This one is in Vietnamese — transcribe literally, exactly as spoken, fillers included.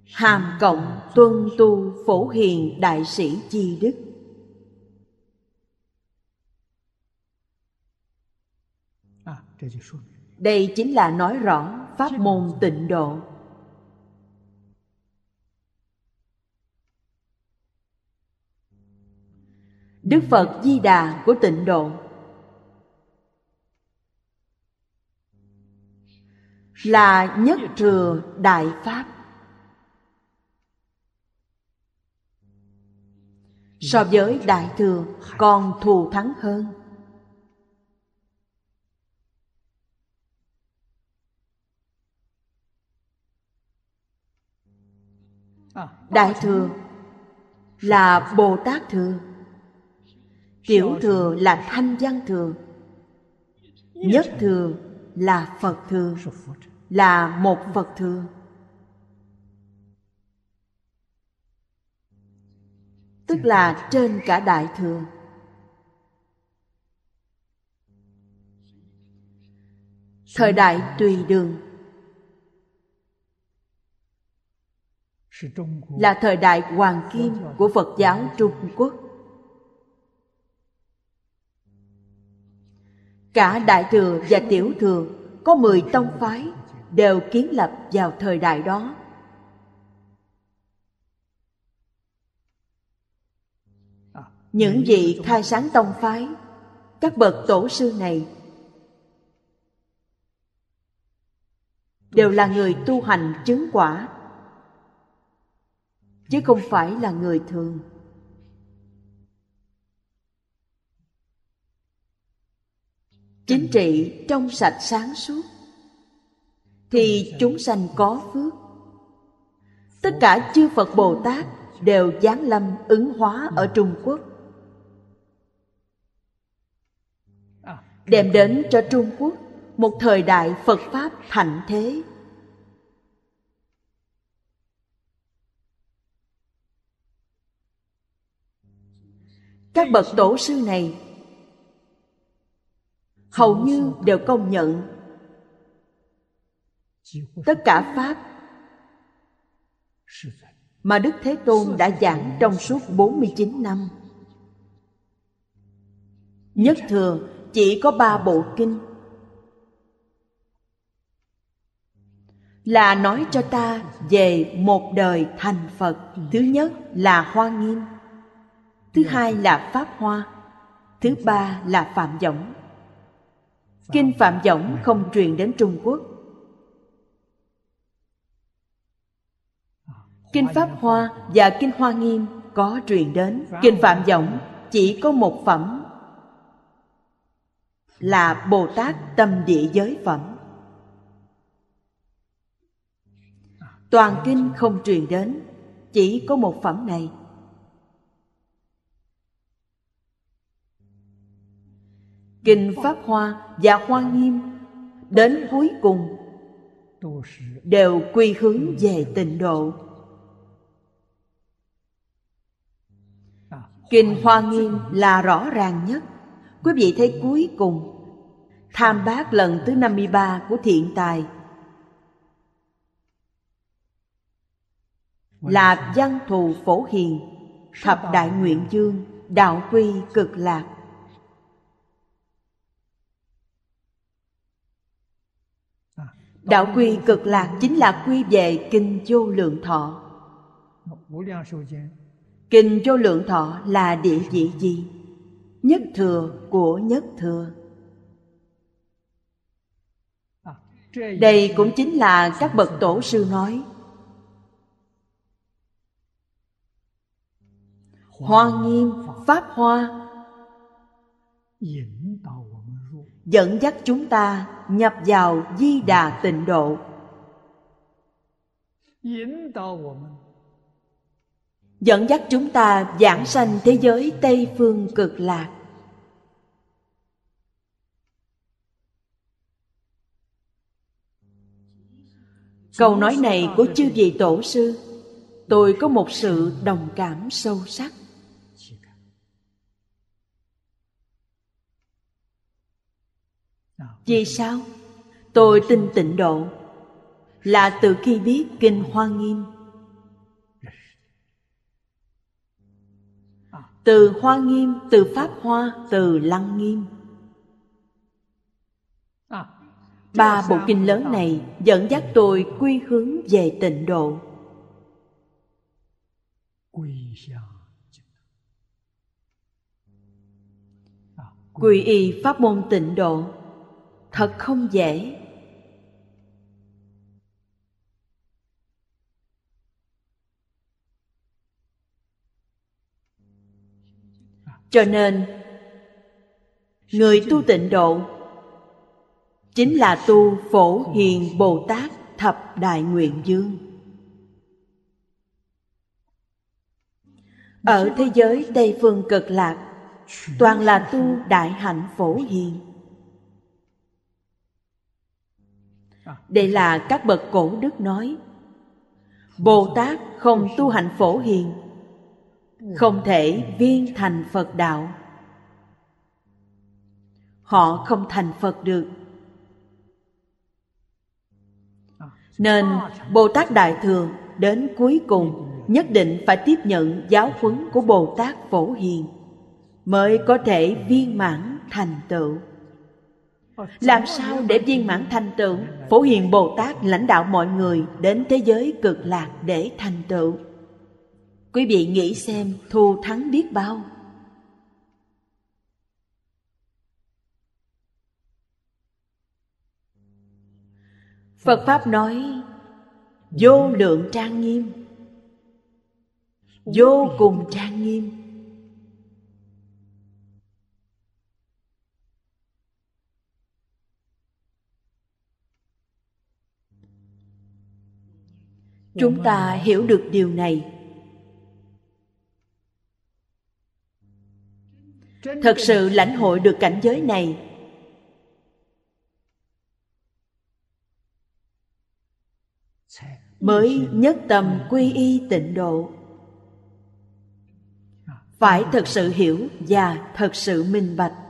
hàm cộng tuân tu phổ hiền đại sĩ chi đức. Đây chính là nói rõ pháp môn tịnh độ. Đức Phật Di Đà của tịnh độ là nhất thừa đại pháp. So với đại thừa còn thù thắng hơn. Đại thừa là Bồ Tát thừa, tiểu thừa là Thanh Văn thừa, nhất thừa là Phật thừa, là một Phật thừa. Tức là trên cả đại thừa. Thời đại tùy đường là thời đại hoàng kim của Phật giáo Trung Quốc. Cả đại thừa và tiểu thừa có mười tông phái đều kiến lập vào thời đại đó. Những vị khai sáng tông phái, các bậc tổ sư này đều là người tu hành chứng quả, chứ không phải là người thường. Chính trị trong sạch sáng suốt thì chúng sanh có phước. Tất cả chư Phật Bồ Tát đều giáng lâm ứng hóa ở Trung Quốc, đem đến cho Trung Quốc một thời đại Phật Pháp thịnh thế. Các bậc tổ sư này hầu như đều công nhận tất cả Pháp mà Đức Thế Tôn đã giảng trong suốt bốn mươi chín năm. Nhất thừa chỉ có ba bộ kinh, là nói cho ta về một đời thành Phật. Thứ nhất là Hoa Nghiêm, thứ hai là Pháp Hoa, thứ ba là Phạm Võng. Kinh Phạm Võng không truyền đến Trung Quốc. Kinh Pháp Hoa và Kinh Hoa Nghiêm có truyền đến. Kinh Phạm Võng chỉ có một phẩm, là Bồ Tát Tâm Địa Giới Phẩm. Toàn kinh không truyền đến, chỉ có một phẩm này. Kinh Pháp Hoa và Hoa Nghiêm đến cuối cùng đều quy hướng về tịnh độ. Kinh Hoa Nghiêm là rõ ràng nhất. Quý vị thấy cuối cùng Tham Bát lần thứ năm mươi ba của Thiện Tài là Văn Thù Phổ Hiền, Thập Đại Nguyện Dương, Đạo Quy Cực Lạc. Đạo Quy Cực Lạc chính là quy về Kinh Vô Lượng Thọ. Kinh Vô Lượng Thọ là địa vị gì? Nhất thừa của nhất thừa. Đây cũng chính là các bậc tổ sư nói Hoa Nghiêm, Pháp Hoa dẫn dắt chúng ta nhập vào Di Đà tịnh độ, dẫn dắt chúng ta vãng sanh thế giới Tây Phương Cực Lạc. Câu nói này của chư vị tổ sư, tôi có một sự đồng cảm sâu sắc. Vì sao? Tôi tin tịnh độ là từ khi biết Kinh Hoa Nghiêm, từ Hoa Nghiêm, từ Pháp Hoa, từ Lăng Nghiêm. Ba bộ kinh lớn này dẫn dắt tôi quy hướng về tịnh độ. Quy y pháp môn tịnh độ thật không dễ. Cho nên người tu tịnh độ chính là tu Phổ Hiền Bồ Tát Thập Đại Nguyện Dương. Ở thế giới Tây Phương Cực Lạc toàn là tu đại hạnh Phổ Hiền. Đây là các bậc cổ đức nói, Bồ Tát không tu hạnh Phổ Hiền không thể viên thành Phật đạo. Họ không thành Phật được. Nên Bồ Tát Đại Thừa đến cuối cùng nhất định phải tiếp nhận giáo huấn của Bồ Tát Phổ Hiền mới có thể viên mãn thành tựu. Làm sao để viên mãn thành tựu? Phổ Hiền Bồ Tát lãnh đạo mọi người đến thế giới Cực Lạc để thành tựu. Quý vị nghĩ xem thù thắng biết bao. Phật Pháp nói vô lượng trang nghiêm, vô cùng trang nghiêm. Chúng ta hiểu được điều này, thật sự lãnh hội được cảnh giới này, mới nhất tâm quy y tịnh độ. Phải thật sự hiểu và thật sự minh bạch.